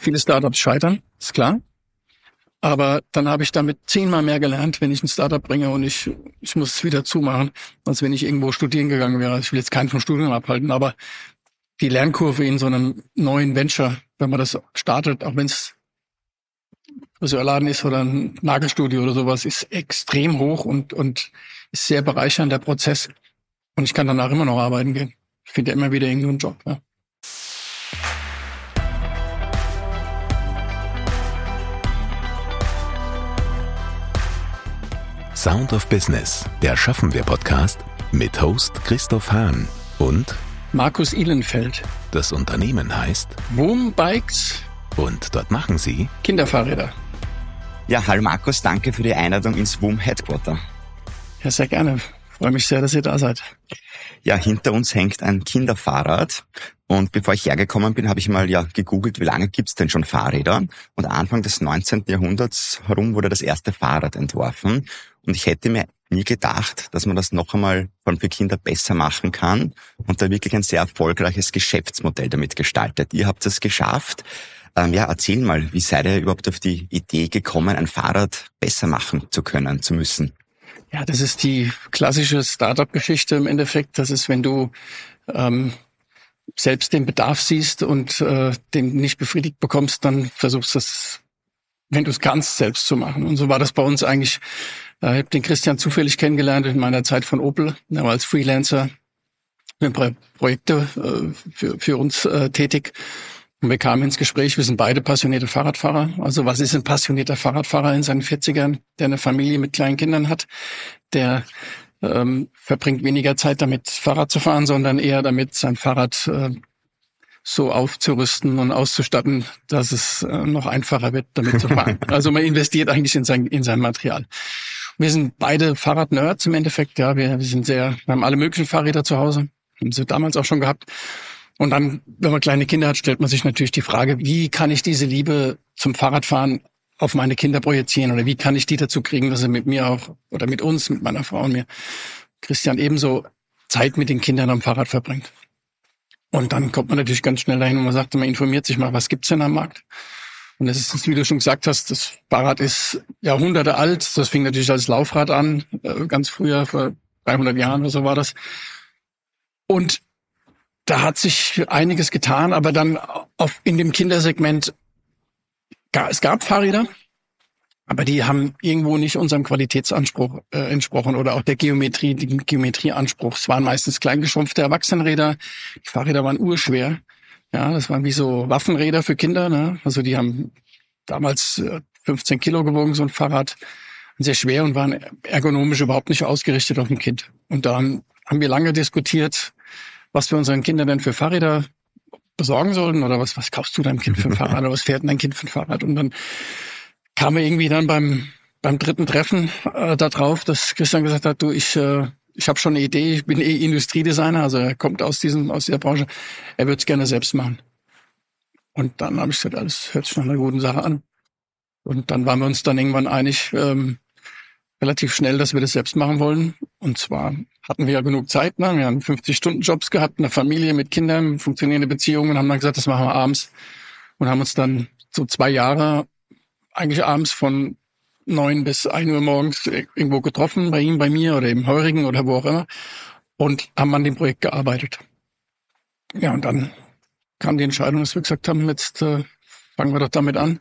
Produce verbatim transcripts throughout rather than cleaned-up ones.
Viele Startups scheitern, ist klar. Aber dann habe ich damit zehnmal mehr gelernt, wenn ich ein Startup bringe und ich ich muss es wieder zumachen, als wenn ich irgendwo studieren gegangen wäre. Ich will jetzt keinen vom Studium abhalten, aber die Lernkurve in so einem neuen Venture, wenn man das startet, auch wenn es Friseurladen ist oder ein Nagelstudio oder sowas, ist extrem hoch und und ist sehr bereichernd, der Prozess. Und ich kann danach immer noch arbeiten gehen. Ich finde ja immer wieder irgendeinen Job. Ja. Sound of Business, der Schaffen wir Podcast mit Host Christoph Hahn und Markus Ihlenfeld. Das Unternehmen heißt Wombikes und dort machen sie Kinderfahrräder. Ja, hallo Markus, danke für die Einladung ins Wom Headquarter. Ja, sehr gerne. Freue mich sehr, dass ihr da seid. Ja, hinter uns hängt ein Kinderfahrrad und bevor ich hergekommen bin, habe ich mal ja gegoogelt, wie lange gibt's denn schon Fahrräder? Und Anfang des neunzehnten Jahrhunderts herum wurde das erste Fahrrad entworfen und ich hätte mir nie gedacht, dass man das noch einmal vor allem für Kinder besser machen kann und da wirklich ein sehr erfolgreiches Geschäftsmodell damit gestaltet. Ihr habt es geschafft. Ähm, ja, erzähl mal, wie seid ihr überhaupt auf die Idee gekommen, ein Fahrrad besser machen zu können, zu müssen? Ja, das ist die klassische Startup-Geschichte im Endeffekt. Das ist, wenn du ähm, selbst den Bedarf siehst und äh, den nicht befriedigt bekommst, dann versuchst du es, wenn du es kannst, selbst zu machen. Und so war das bei uns eigentlich. Ich habe den Christian zufällig kennengelernt in meiner Zeit von Opel. Er war als Freelancer für Pro- Projekte äh, für, für uns äh, tätig. Und wir kamen ins Gespräch, wir sind beide passionierte Fahrradfahrer. Also was ist ein passionierter Fahrradfahrer in seinen vierzigern, der eine Familie mit kleinen Kindern hat, der ähm, verbringt weniger Zeit damit, Fahrrad zu fahren, sondern eher damit, sein Fahrrad äh, so aufzurüsten und auszustatten, dass es äh, noch einfacher wird, damit zu fahren. Also man investiert eigentlich in sein, in sein Material. Wir sind beide Fahrradnerds im Endeffekt. Ja, wir, wir sind sehr, wir haben alle möglichen Fahrräder zu Hause, haben sie damals auch schon gehabt. Und dann, wenn man kleine Kinder hat, stellt man sich natürlich die Frage, wie kann ich diese Liebe zum Fahrradfahren auf meine Kinder projizieren oder wie kann ich die dazu kriegen, dass sie mit mir auch oder mit uns, mit meiner Frau und mir, Christian, ebenso Zeit mit den Kindern am Fahrrad verbringt. Und dann kommt man natürlich ganz schnell dahin und man sagt, man informiert sich mal, was gibt's denn am Markt? Und das ist, wie du schon gesagt hast, das Fahrrad ist Jahrhunderte alt. Das fing natürlich als Laufrad an, ganz früher, vor dreihundert Jahren oder so war das. Und da hat sich einiges getan, aber dann auf, in dem Kindersegment, es gab Fahrräder, aber die haben irgendwo nicht unserem Qualitätsanspruch äh, entsprochen oder auch der Geometrie, dem Geometrieanspruch. Es waren meistens kleingeschrumpfte Erwachsenenräder, die Fahrräder waren urschwer. Ja, das waren wie so Waffenräder für Kinder, ne? Also die haben damals äh, fünfzehn Kilo gewogen, so ein Fahrrad, sehr schwer und waren ergonomisch überhaupt nicht ausgerichtet auf ein Kind. Und dann haben wir lange diskutiert, was wir unseren Kindern denn für Fahrräder besorgen sollten oder was, was kaufst du deinem Kind für ein Fahrrad oder was fährt denn dein Kind für ein Fahrrad? Und dann kamen wir irgendwie dann beim beim dritten Treffen äh, da drauf, dass Christian gesagt hat, du, ich äh, ich habe schon eine Idee, ich bin eh Industriedesigner, also er kommt aus diesem aus dieser Branche, er würde es gerne selbst machen. Und dann habe ich gesagt, alles hört sich nach einer guten Sache an. Und dann waren wir uns dann irgendwann einig, ähm, relativ schnell, dass wir das selbst machen wollen. Und zwar hatten wir ja genug Zeit. Ne? Wir haben fünfzig-Stunden-Jobs gehabt, eine Familie mit Kindern, funktionierende Beziehungen und haben dann gesagt, das machen wir abends. Und haben uns dann so zwei Jahre eigentlich abends von neun bis ein Uhr morgens irgendwo getroffen, bei ihm, bei mir oder im Heurigen oder wo auch immer. Und haben an dem Projekt gearbeitet. Ja, und dann kam die Entscheidung, dass wir gesagt haben, jetzt äh, fangen wir doch damit an.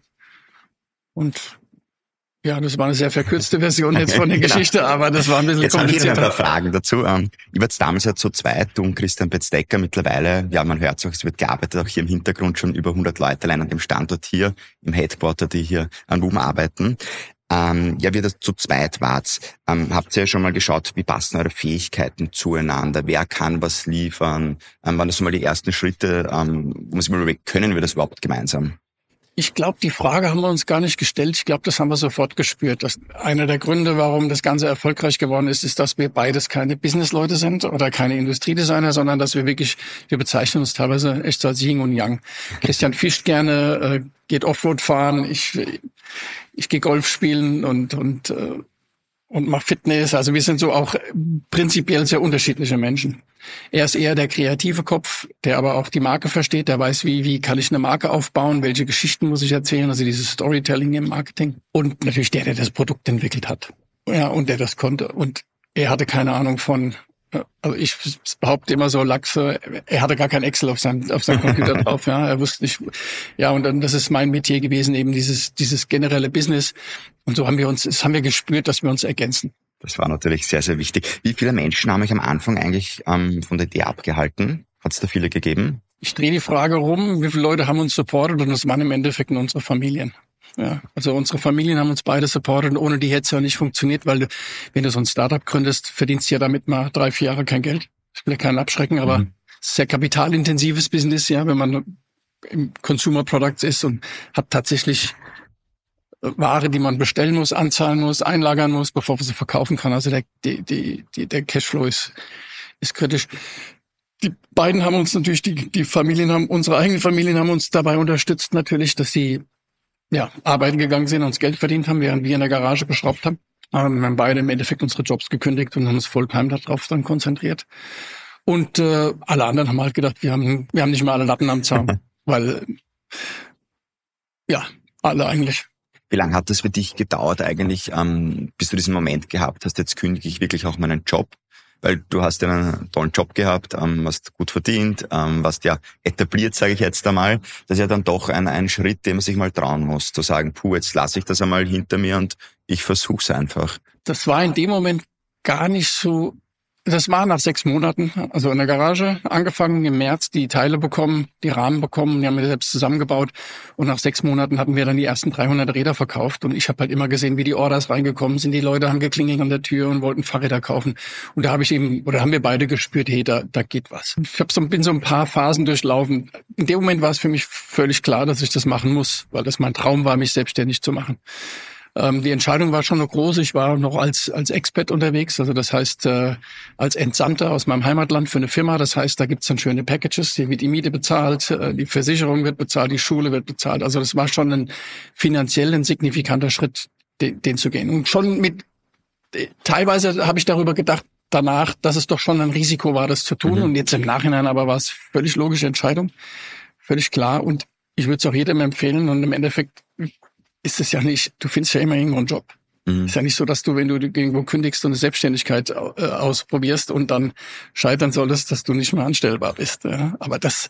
Und ja, das war eine sehr verkürzte Version jetzt von der genau. Geschichte, aber das war ein bisschen jetzt komplizierter. Jetzt habe ich noch ein paar Fragen dazu. Ich war jetzt damals ja zu zweit, du und Christian Betzdecker. Mittlerweile, ja, man hört es auch, es wird gearbeitet, auch hier im Hintergrund schon über hundert Leute allein an dem Standort hier im Headquarter, die hier an Wom arbeiten. Ähm, ja, wie ihr das zu zweit wart, ähm, habt ihr ja schon mal geschaut, wie passen eure Fähigkeiten zueinander, wer kann was liefern, ähm, waren das so mal die ersten Schritte, ähm, wo man sich mal überlegt, können wir das überhaupt gemeinsam? Ich glaube, die Frage haben wir uns gar nicht gestellt. Ich glaube, das haben wir sofort gespürt. Das, einer der Gründe, warum das Ganze erfolgreich geworden ist, ist, dass wir beides keine Businessleute sind oder keine Industriedesigner, sondern dass wir wirklich, wir bezeichnen uns teilweise echt so als Yin und Yang. Christian fischt gerne, äh, geht Offroad fahren, ich ich gehe Golf spielen und und äh, und mache Fitness. Also wir sind so auch prinzipiell sehr unterschiedliche Menschen. Er ist eher der kreative Kopf, der aber auch die Marke versteht, der weiß, wie wie kann ich eine Marke aufbauen, welche Geschichten muss ich erzählen, also dieses Storytelling im Marketing. Und natürlich der, der das Produkt entwickelt hat. Ja, und der das konnte. Und er hatte keine Ahnung von, also ich behaupte immer so Lachse, er hatte gar kein Excel auf seinem auf seinem Computer drauf, ja, er wusste nicht, ja, und dann, das ist mein Metier gewesen, eben dieses dieses generelle Business. Und so haben wir uns, das haben wir gespürt, dass wir uns ergänzen. Das war natürlich sehr, sehr wichtig. Wie viele Menschen haben euch am Anfang eigentlich ähm, von der Idee abgehalten? Hat es da viele gegeben? Ich drehe die Frage rum, wie viele Leute haben uns supportet, und das waren im Endeffekt nur unsere Familien. Ja, also unsere Familien haben uns beide supportet, und ohne die hätte es ja nicht funktioniert, weil du, wenn du so ein Startup gründest, verdienst du ja damit mal drei, vier Jahre kein Geld. Ich will ja keinen abschrecken, aber mhm. es ist ja kapitalintensives Business, ja, wenn man im Consumer Products ist und hat tatsächlich Ware, die man bestellen muss, anzahlen muss, einlagern muss, bevor man sie verkaufen kann. Also der, die, die, die, der Cashflow ist, ist kritisch. Die beiden haben uns natürlich, die, die Familien haben, unsere eigenen Familien haben uns dabei unterstützt natürlich, dass sie, ja, arbeiten gegangen sind und uns Geld verdient haben, während wir in der Garage geschraubt haben. Aber wir haben beide im Endeffekt unsere Jobs gekündigt und haben uns Fulltime darauf dann konzentriert. Und äh, alle anderen haben halt gedacht, wir haben, wir haben nicht mehr alle Latten am Zaun, weil, ja, alle eigentlich. Wie lange hat das für dich gedauert eigentlich, ähm, bis du diesen Moment gehabt hast, jetzt kündige ich wirklich auch meinen Job? Weil du hast ja einen tollen Job gehabt, ähm, hast gut verdient, ähm, warst ja etabliert, sage ich jetzt einmal. Das ist ja dann doch ein, ein Schritt, den man sich mal trauen muss, zu sagen, puh, jetzt lasse ich das einmal hinter mir und ich versuch's einfach. Das war in dem Moment gar nicht so. Das war nach sechs Monaten, also in der Garage, angefangen im März, die Teile bekommen, die Rahmen bekommen, die haben wir selbst zusammengebaut, und nach sechs Monaten hatten wir dann die ersten dreihundert Räder verkauft, und ich habe halt immer gesehen, wie die Orders reingekommen sind, die Leute haben geklingelt an der Tür und wollten Fahrräder kaufen, und da habe ich eben, oder haben wir beide gespürt, hey, da, da geht was. Ich hab so, bin so ein paar Phasen durchlaufen. In dem Moment war es für mich völlig klar, dass ich das machen muss, weil das mein Traum war, mich selbstständig zu machen. Die Entscheidung war schon noch groß. Ich war noch als als Expat unterwegs, also das heißt äh, als Entsandter aus meinem Heimatland für eine Firma. Das heißt, da gibt's dann schöne Packages, hier wird die Miete bezahlt, äh, die Versicherung wird bezahlt, die Schule wird bezahlt. Also das war schon ein finanziell ein signifikanter Schritt, den, den zu gehen. Und schon mit teilweise habe ich darüber gedacht danach, dass es doch schon ein Risiko war, das zu tun. Mhm. Und jetzt im Nachhinein aber war es völlig logische Entscheidung, völlig klar. Und ich würde es auch jedem empfehlen. Und im Endeffekt ist es ja nicht, du findest ja immer irgendwo einen Job. Mhm. Ist ja nicht so, dass du, wenn du irgendwo kündigst und eine Selbstständigkeit äh, ausprobierst und dann scheitern solltest, dass du nicht mehr anstellbar bist. Ja. Aber das,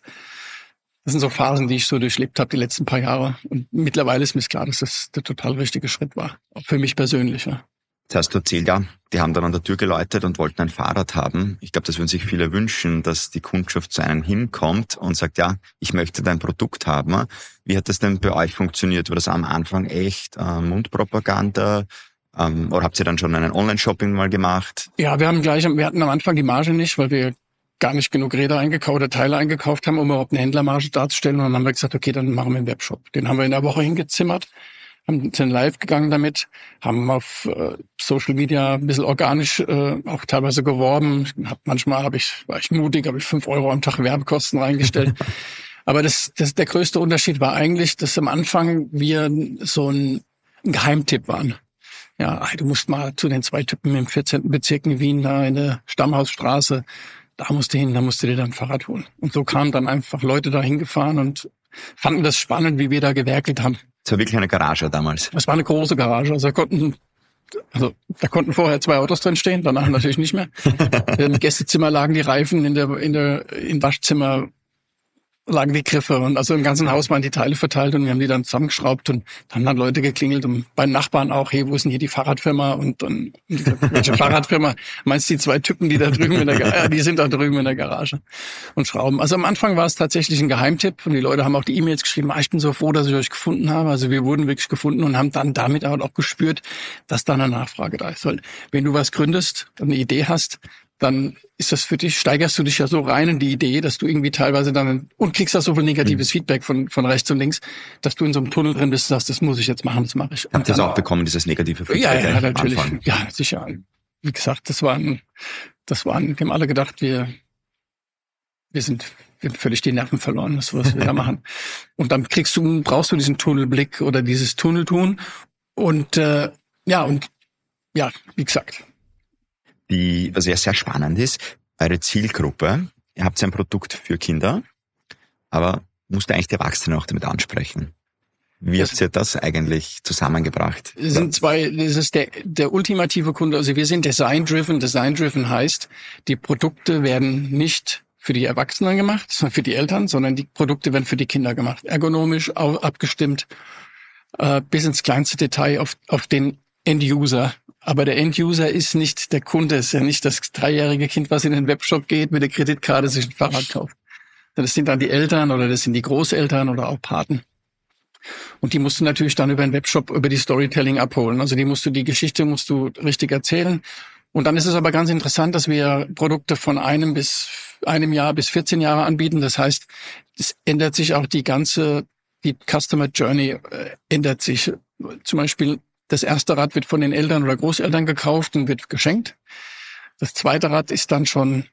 das sind so Phasen, die ich so durchlebt habe die letzten paar Jahre. Und mittlerweile ist mir klar, dass das der total richtige Schritt war. Auch für mich persönlich. Ja. Das hast du erzählt, ja, die haben dann an der Tür geläutet und wollten ein Fahrrad haben. Ich glaube, das würden sich viele wünschen, dass die Kundschaft zu einem hinkommt und sagt, ja, ich möchte dein Produkt haben. Wie hat das denn bei euch funktioniert? War das am Anfang echt äh, Mundpropaganda? Ähm, oder habt ihr dann schon einen Online-Shopping mal gemacht? Ja, wir haben gleich, wir hatten am Anfang die Marge nicht, weil wir gar nicht genug Räder eingekauft oder Teile eingekauft haben, um überhaupt eine Händlermarge darzustellen. Und dann haben wir gesagt, okay, dann machen wir einen Webshop. Den haben wir in der Woche hingezimmert. Haben sind live gegangen damit, haben auf äh, Social Media ein bisschen organisch äh, auch teilweise geworben. Hab, manchmal hab ich, war ich mutig, habe ich fünf Euro am Tag Werbekosten reingestellt. Aber das, das, der größte Unterschied war eigentlich, dass am Anfang wir so ein, ein Geheimtipp waren. Ja, du musst mal zu den zwei Typen im vierzehnten Bezirk in Wien, da in der Stammhausstraße, da musst du hin, da musst du dir dann ein Fahrrad holen. Und so kamen dann einfach Leute da hingefahren und fanden das spannend, wie wir da gewerkelt haben. Es war wirklich eine Garage damals. Es war eine große Garage. Also da konnten, also da konnten vorher zwei Autos drin stehen, danach natürlich nicht mehr. Im Gästezimmer lagen die Reifen, in der in der im Waschzimmer lagen die Griffe, und also im ganzen Haus waren die Teile verteilt, und wir haben die dann zusammengeschraubt, und dann haben dann Leute geklingelt und bei den Nachbarn auch, hey, wo ist denn hier die Fahrradfirma? Und dann, welche Fahrradfirma? Meinst du die zwei Typen, die da drüben in der Garage, ja, die sind da drüben in der Garage und schrauben. Also am Anfang war es tatsächlich ein Geheimtipp, und die Leute haben auch die E-Mails geschrieben, ah, ich bin so froh, dass ich euch gefunden habe. Also wir wurden wirklich gefunden und haben dann damit auch gespürt, dass da eine Nachfrage da ist. Weil wenn du was gründest, eine Idee hast, dann ist das für dich, steigerst du dich ja so rein in die Idee, dass du irgendwie teilweise dann, und kriegst da so viel negatives mhm. Feedback von von rechts und links, dass du in so einem Tunnel drin bist und sagst, das muss ich jetzt machen, das mache ich. Habt ihr das auch bekommen, dieses negative Feedback? Ja, ja, natürlich. Anfang? Ja, sicher. Wie gesagt, das waren, das waren, wir haben alle gedacht, wir, wir sind, wir haben völlig die Nerven verloren, das, was wir da machen. Und dann kriegst du, brauchst du diesen Tunnelblick oder dieses Tunneltun, und, äh, ja, und ja, wie gesagt. Die, was ja sehr spannend ist, eure Zielgruppe, ihr habt ein Produkt für Kinder, aber musst du eigentlich die Erwachsenen auch damit ansprechen. Wie habt ihr das eigentlich zusammengebracht? Es sind zwei, das ist der, der ultimative Kunde. Also wir sind Design-driven. Design-driven heißt, die Produkte werden nicht für die Erwachsenen gemacht, sondern für die Eltern, sondern die Produkte werden für die Kinder gemacht. Ergonomisch abgestimmt, äh, bis ins kleinste Detail auf, auf den End-User. Aber der End-User ist nicht der Kunde, ist ja nicht das dreijährige Kind, was in den Webshop geht, mit der Kreditkarte sich ein Fahrrad kauft. Das sind dann die Eltern oder das sind die Großeltern oder auch Paten. Und die musst du natürlich dann über den Webshop, über die Storytelling abholen. Also die musst du, die Geschichte musst du richtig erzählen. Und dann ist es aber ganz interessant, dass wir Produkte von einem bis einem Jahr bis vierzehn Jahre anbieten. Das heißt, es ändert sich auch die ganze, die Customer Journey äh, ändert sich. Zum Beispiel das erste Rad wird von den Eltern oder Großeltern gekauft und wird geschenkt. Das zweite Rad ist dann schon,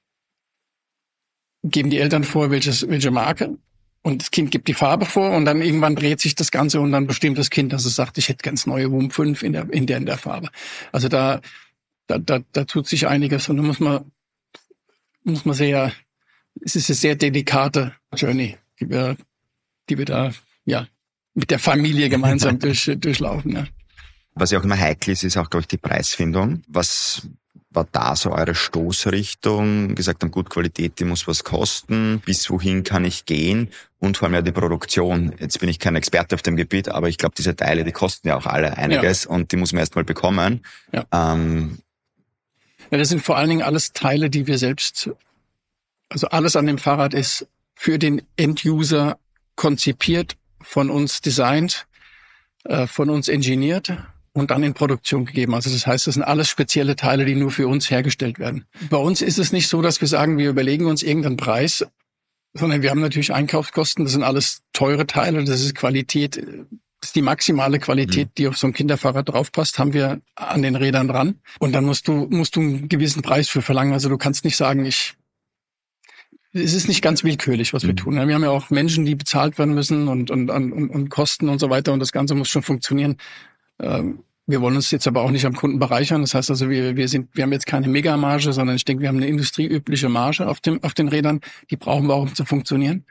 geben die Eltern vor, welches, welche Marke. Und das Kind gibt die Farbe vor und dann irgendwann dreht sich das Ganze und dann bestimmt das Kind, dass es sagt, ich hätte ganz neue WUM fünf in der, in der, in der Farbe. Also da, da, da, da tut sich einiges und da muss man, muss man sehr, es ist eine sehr delikate Journey, die wir, die wir da, ja, mit der Familie gemeinsam durch, durchlaufen, ja. Was ja auch immer heikel ist, ist auch, glaube ich, die Preisfindung. Was war da so eure Stoßrichtung? Gesagt haben, gut, Qualität, die muss was kosten. Bis wohin kann ich gehen? Und vor allem ja die Produktion. Jetzt bin ich kein Experte auf dem Gebiet, aber ich glaube, diese Teile, die kosten ja auch alle einiges, ja, und die muss man erstmal bekommen. Ja. Ähm, ja, das sind vor allen Dingen alles Teile, die wir selbst, also alles an dem Fahrrad ist für den End-User konzipiert, von uns designt, äh, von uns engineert und dann in Produktion gegeben. Also das heißt, das sind alles spezielle Teile, die nur für uns hergestellt werden. Bei uns ist es nicht so, dass wir sagen, wir überlegen uns irgendeinen Preis, sondern wir haben natürlich Einkaufskosten. Das sind alles teure Teile. Das ist Qualität. Das ist die maximale Qualität, die auf so ein Kinderfahrrad draufpasst, haben wir an den Rädern dran. Und dann musst du, musst du einen gewissen Preis für verlangen. Also du kannst nicht sagen, ich, es ist nicht ganz willkürlich, was wir tun. Wir haben ja auch Menschen, die bezahlt werden müssen und, und, und, und Kosten und so weiter. Und das Ganze muss schon funktionieren. Wir wollen uns jetzt aber auch nicht am Kunden bereichern. Das heißt also, wir, wir sind, wir haben jetzt keine Megamarge, sondern ich denke, wir haben eine industrieübliche Marge auf dem, auf den Rädern. Die brauchen wir auch, um zu funktionieren,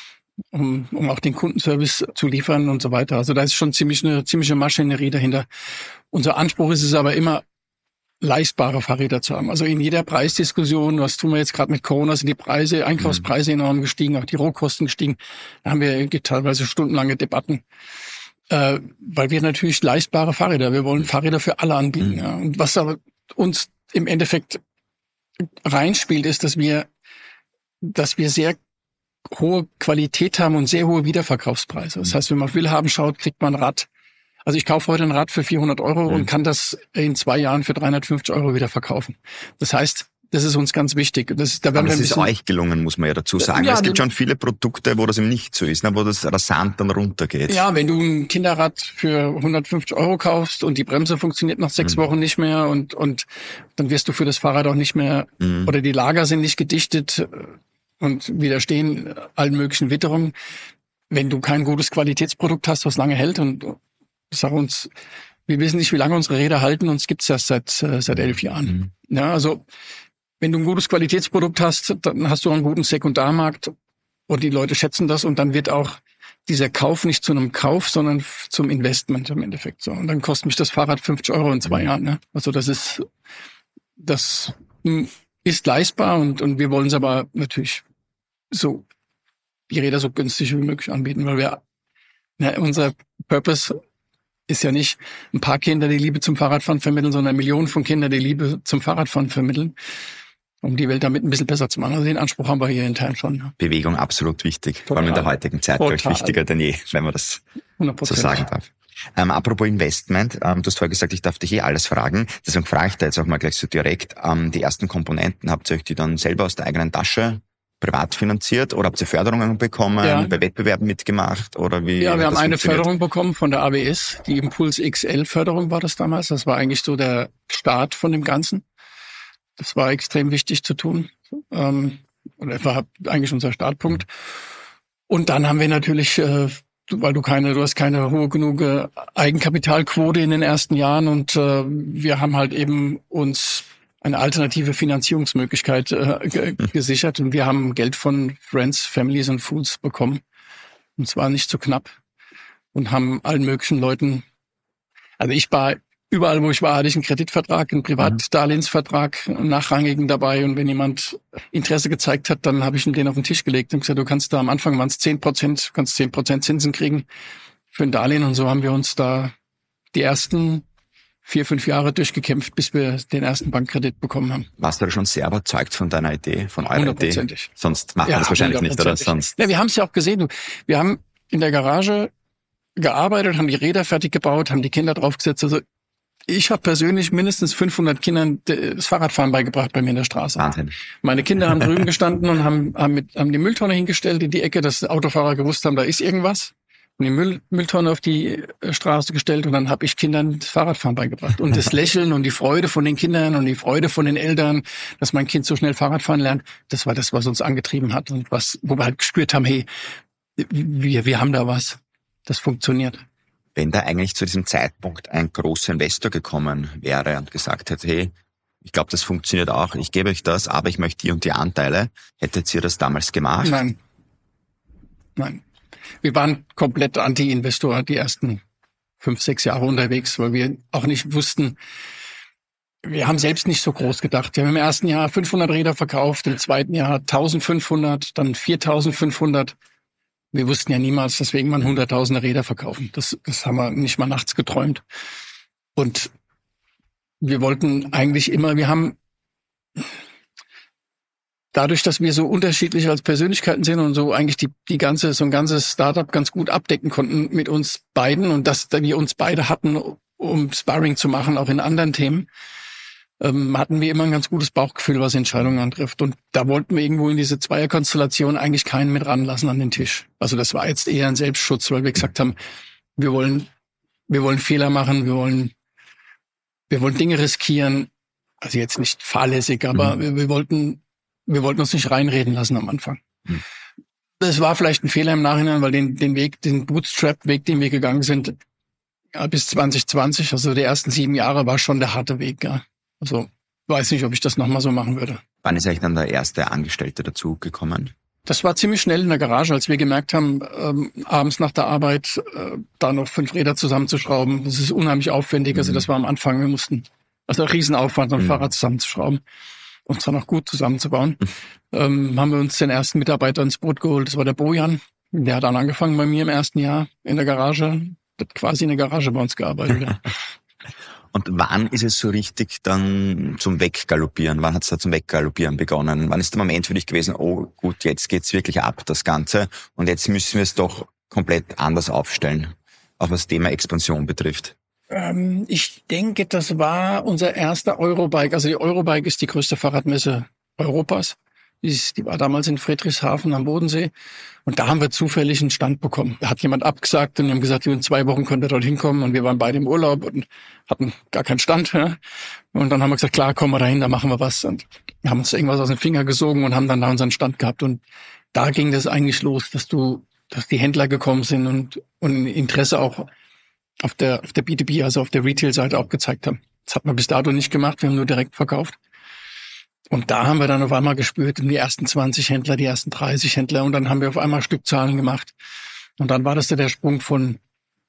um, um auch den Kundenservice zu liefern und so weiter. Also da ist schon ziemlich eine ziemliche Maschinerie dahinter. Unser Anspruch ist es aber immer, leistbare Fahrräder zu haben. Also in jeder Preisdiskussion, was tun wir jetzt gerade mit Corona, sind die Preise, Einkaufspreise enorm gestiegen, auch die Rohkosten gestiegen. Da haben wir teilweise stundenlange Debatten. Äh, weil wir natürlich leistbare Fahrräder, wir wollen Fahrräder für alle anbieten. Mhm. Ja. Und was aber uns im Endeffekt reinspielt, ist, dass wir, dass wir sehr hohe Qualität haben und sehr hohe Wiederverkaufspreise. Das heißt, wenn man auf Willhaben schaut, kriegt man ein Rad. Also ich kaufe heute ein Rad für vierhundert Euro mhm. und kann das in zwei Jahren für dreihundertfünfzig Euro wieder verkaufen. Das heißt, das ist uns ganz wichtig. Das, da werden Aber wir das ist euch gelungen, muss man ja dazu sagen. Ja, es gibt schon viele Produkte, wo das eben nicht so ist, ne, wo das rasant dann runtergeht. Ja, wenn du ein Kinderrad für hundertfünfzig Euro kaufst und die Bremse funktioniert nach sechs mhm. Wochen nicht mehr und und dann wirst du für das Fahrrad auch nicht mehr, mhm. oder die Lager sind nicht gedichtet und widerstehen allen möglichen Witterungen. Wenn du kein gutes Qualitätsprodukt hast, was lange hält, und ich sage uns, wir wissen nicht, wie lange unsere Räder halten, uns gibt's erst seit seit elf Jahren. Mhm. Ja, also wenn du ein gutes Qualitätsprodukt hast, dann hast du einen guten Sekundarmarkt und die Leute schätzen das und dann wird auch dieser Kauf nicht zu einem Kauf, sondern zum Investment im Endeffekt so. Und dann kostet mich das Fahrrad fünfzig Euro in zwei mhm. Jahren. Ne? Also das ist, das ist leistbar und, und wir wollen es aber natürlich so, die Räder so günstig wie möglich anbieten, weil wir, ne, unser Purpose ist ja nicht ein paar Kinder die Liebe zum Fahrradfahren vermitteln, sondern Millionen von Kindern die Liebe zum Fahrradfahren vermitteln, um die Welt damit ein bisschen besser zu machen. Also den Anspruch haben wir hier intern schon. Ja. Bewegung absolut wichtig, Total. Vor allem in der heutigen Zeit, glaube ich, wichtiger denn je, wenn man das hundert Prozent so sagen darf. Ähm, apropos Investment, ähm, du hast vorher gesagt, ich darf dich eh alles fragen, deswegen frage ich da jetzt auch mal gleich so direkt. Ähm, die ersten Komponenten, habt ihr euch die dann selber aus der eigenen Tasche privat finanziert oder habt ihr Förderungen bekommen, ja. bei Wettbewerben mitgemacht oder wie? Ja, wir haben eine Förderung bekommen von der A W S, die Impuls X L Förderung war das damals. Das war eigentlich so der Start von dem Ganzen. Das war extrem wichtig zu tun. Ähm, oder war eigentlich unser Startpunkt. Und dann haben wir natürlich äh, weil du keine, du hast keine hohe genug Eigenkapitalquote in den ersten Jahren und äh, wir haben halt eben uns eine alternative Finanzierungsmöglichkeit äh, g- gesichert und wir haben Geld von Friends, Families und Fools bekommen und zwar nicht zu knapp und haben allen möglichen Leuten, also ich war überall, wo ich war, hatte ich einen Kreditvertrag, einen Privatdarlehensvertrag, einen nachrangigen dabei. Und wenn jemand Interesse gezeigt hat, dann habe ich ihm den auf den Tisch gelegt und gesagt, du kannst da am Anfang waren es zehn Prozent, kannst zehn Prozent Zinsen kriegen für ein Darlehen. Und so haben wir uns da die ersten vier, fünf Jahre durchgekämpft, bis wir den ersten Bankkredit bekommen haben. Warst du da schon sehr überzeugt von deiner Idee, von eurer Idee? Hundertprozentig. Sonst macht man das wahrscheinlich nicht, oder? Sonst. Ja, wir haben es ja auch gesehen. Du, wir haben in der Garage gearbeitet, haben die Räder fertig gebaut, haben die Kinder draufgesetzt. Also ich habe persönlich mindestens fünfhundert Kindern das Fahrradfahren beigebracht bei mir in der Straße. Wahnsinn. Meine Kinder haben drüben gestanden und haben, haben, mit, haben die Mülltonne hingestellt in die Ecke, dass Autofahrer gewusst haben, da ist irgendwas. Und die Müll, Mülltonne auf die Straße gestellt und dann habe ich Kindern das Fahrradfahren beigebracht. Und das Lächeln und die Freude von den Kindern und die Freude von den Eltern, dass mein Kind so schnell Fahrradfahren lernt, das war das, was uns angetrieben hat und was, wo wir halt gespürt haben, hey, wir, wir haben da was. Das funktioniert. Wenn da eigentlich zu diesem Zeitpunkt ein großer Investor gekommen wäre und gesagt hätte, hey, ich glaube, das funktioniert auch, ich gebe euch das, aber ich möchte die und die Anteile, hättet ihr das damals gemacht? Nein. Nein. Wir waren komplett Anti-Investor die ersten fünf, sechs Jahre unterwegs, weil wir auch nicht wussten, wir haben selbst nicht so groß gedacht. Wir haben im ersten Jahr fünfhundert Räder verkauft, im zweiten Jahr eintausendfünfhundert, dann viertausendfünfhundert. Wir wussten ja niemals, dass wir irgendwann hunderttausende Räder verkaufen. Das, das haben wir nicht mal nachts geträumt. Und wir wollten eigentlich immer, wir haben dadurch, dass wir so unterschiedlich als Persönlichkeiten sind und so eigentlich die, die ganze, so ein ganzes Startup ganz gut abdecken konnten mit uns beiden und dass wir uns beide hatten, um Sparring zu machen, auch in anderen Themen, ähm, hatten wir immer ein ganz gutes Bauchgefühl, was Entscheidungen antrifft. Und da wollten wir irgendwo in diese Zweierkonstellation eigentlich keinen mit ranlassen an den Tisch. Also das war jetzt eher ein Selbstschutz, weil wir gesagt haben, wir wollen, wir wollen Fehler machen, wir wollen, wir wollen Dinge riskieren. Also jetzt nicht fahrlässig, aber mhm. wir, wir wollten, wir wollten uns nicht reinreden lassen am Anfang. Mhm. Das war vielleicht ein Fehler im Nachhinein, weil den, den Weg, den Bootstrap-Weg, den wir gegangen sind, ja, bis zwanzig zwanzig, also die ersten sieben Jahre, war schon der harte Weg, ja. Also, weiß nicht, ob ich das nochmal so machen würde. Wann ist eigentlich dann der erste Angestellte dazu gekommen? Das war ziemlich schnell in der Garage, als wir gemerkt haben, ähm, abends nach der Arbeit äh, da noch fünf Räder zusammenzuschrauben. Das ist unheimlich aufwendig. Mhm. Also das war am Anfang, wir mussten, also ein Riesenaufwand, so ein mhm. Fahrrad zusammenzuschrauben und zwar noch gut zusammenzubauen. Mhm. Ähm, haben wir uns den ersten Mitarbeiter ins Boot geholt. Das war der Bojan. Der hat dann angefangen bei mir im ersten Jahr in der Garage. Hat quasi in der Garage bei uns gearbeitet. Ja. Und wann ist es so richtig dann zum Weggaloppieren? Wann hat es da zum Weggaloppieren begonnen? Wann ist der Moment für dich gewesen, oh gut, jetzt geht's wirklich ab, das Ganze, und jetzt müssen wir es doch komplett anders aufstellen, auch was das Thema Expansion betrifft? Ähm, ich denke, das war unser erster Eurobike. Also die Eurobike ist die größte Fahrradmesse Europas. Die, ist, die war damals in Friedrichshafen am Bodensee. Und da haben wir zufällig einen Stand bekommen. Da hat jemand abgesagt und wir haben gesagt, in zwei Wochen könnt ihr dort hinkommen. Und wir waren beide im Urlaub und hatten gar keinen Stand. Ja. Und dann haben wir gesagt, klar, kommen wir dahin, da machen wir was. Und wir haben uns irgendwas aus den Finger gesogen und haben dann da unseren Stand gehabt. Und da ging das eigentlich los, dass du, dass die Händler gekommen sind und, und Interesse auch auf der, auf der B zwei B, also auf der Retail-Seite auch gezeigt haben. Das hat man bis dato nicht gemacht. Wir haben nur direkt verkauft. Und da haben wir dann auf einmal gespürt, die ersten zwanzig Händler, die ersten dreißig Händler, und dann haben wir auf einmal Stückzahlen gemacht. Und dann war das der Sprung von,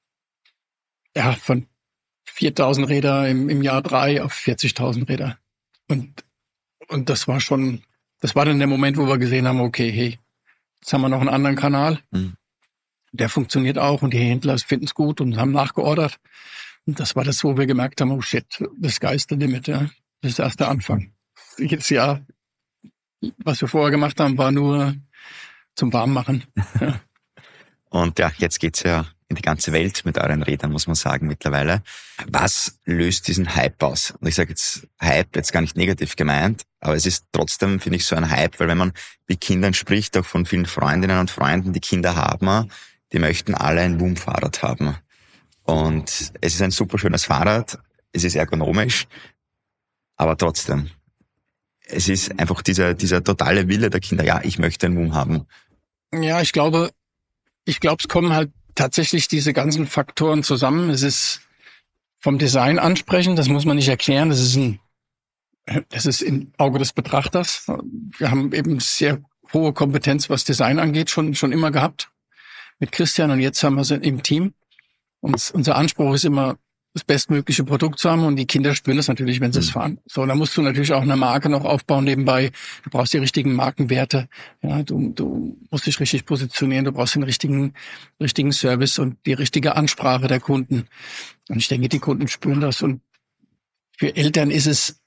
ja, von viertausend Räder im, im Jahr drei auf vierzigtausend Räder. Und, und das war schon, das war dann der Moment, wo wir gesehen haben, okay, hey, jetzt haben wir noch einen anderen Kanal. Mhm. Der funktioniert auch und die Händler finden es gut und haben nachgeordert. Und das war das, wo wir gemerkt haben, oh shit, the sky's the limit, ja. Das ist erst der Anfang. Jedes Jahr, was wir vorher gemacht haben, war nur zum Warmmachen. Ja. Und ja, jetzt geht's ja in die ganze Welt mit euren Rädern, muss man sagen, mittlerweile. Was löst diesen Hype aus? Und ich sage jetzt Hype, jetzt gar nicht negativ gemeint, aber es ist trotzdem, finde ich, so ein Hype, weil wenn man mit Kindern spricht, auch von vielen Freundinnen und Freunden, die Kinder haben, die möchten alle ein Woom-Fahrrad haben. Und es ist ein super schönes Fahrrad, es ist ergonomisch, aber trotzdem, es ist einfach dieser, dieser totale Wille der Kinder, ja, ich möchte einen Woom haben. Ja, ich glaube, ich glaube, es kommen halt tatsächlich diese ganzen Faktoren zusammen. Es ist vom Design ansprechend, das muss man nicht erklären. Das ist ein, das ist im Auge des Betrachters. Wir haben eben sehr hohe Kompetenz, was Design angeht, schon schon immer gehabt mit Christian, und jetzt haben wir es im Team. Und unser Anspruch ist immer, das bestmögliche Produkt zu haben, und die Kinder spüren das natürlich, wenn sie es fahren. So, da musst du natürlich auch eine Marke noch aufbauen nebenbei. Du brauchst die richtigen Markenwerte. Ja, du, du musst dich richtig positionieren. Du brauchst den richtigen, richtigen Service und die richtige Ansprache der Kunden. Und ich denke, die Kunden spüren das. Und für Eltern ist es,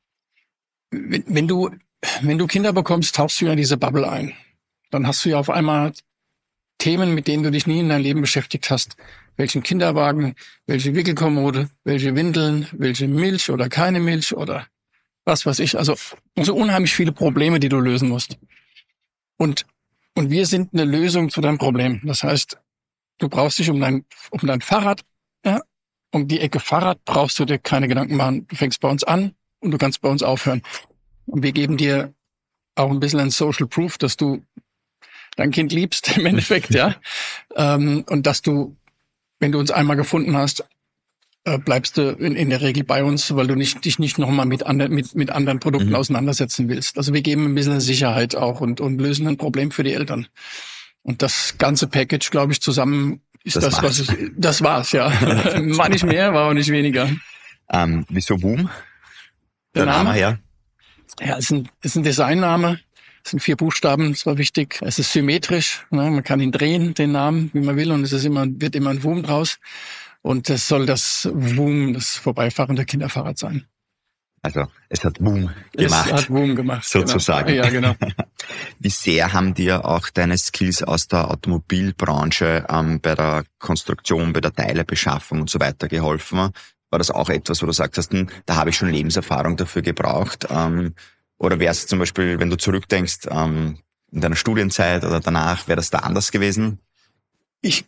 wenn, wenn du, wenn du Kinder bekommst, tauchst du ja in diese Bubble ein. Dann hast du ja auf einmal Themen, mit denen du dich nie in deinem Leben beschäftigt hast. Welchen Kinderwagen, welche Wickelkommode, welche Windeln, welche Milch oder keine Milch oder was weiß ich. Also so unheimlich viele Probleme, die du lösen musst. Und und wir sind eine Lösung zu deinem Problem. Das heißt, du brauchst dich um dein um dein Fahrrad, ja, um die Ecke Fahrrad brauchst du dir keine Gedanken machen. Du fängst bei uns an und du kannst bei uns aufhören. Und wir geben dir auch ein bisschen ein Social Proof, dass du dein Kind liebst im Endeffekt, ja. ähm, und dass du, wenn du uns einmal gefunden hast, äh, bleibst du in, in der Regel bei uns, weil du nicht, dich nicht nochmal mit, andre, mit, mit anderen Produkten mhm. auseinandersetzen willst. Also wir geben ein bisschen Sicherheit auch und, und lösen ein Problem für die Eltern. Und das ganze Package, glaube ich, zusammen ist das, das was es, das war's, ja. War nicht mehr, war auch nicht weniger. Ähm, wieso Boom? Der, der Name, Name, ja. Ja, ist ein, ist ein Designname. Es sind vier Buchstaben, das war wichtig. Es ist symmetrisch, ne? Man kann ihn drehen, den Namen, wie man will, und es ist immer, wird immer ein Woom draus. Und es soll das Woom, das vorbeifahrende Kinderfahrrad sein. Also es hat Woom gemacht. Es hat Woom gemacht, sozusagen. Genau. Ja, genau. Wie sehr haben dir auch deine Skills aus der Automobilbranche ähm, bei der Konstruktion, bei der Teilebeschaffung und so weiter geholfen? War das auch etwas, wo du sagst, hast, da habe ich schon Lebenserfahrung dafür gebraucht? Ähm, Oder wäre es zum Beispiel, wenn du zurückdenkst, ähm, in deiner Studienzeit oder danach, wäre das da anders gewesen? Ich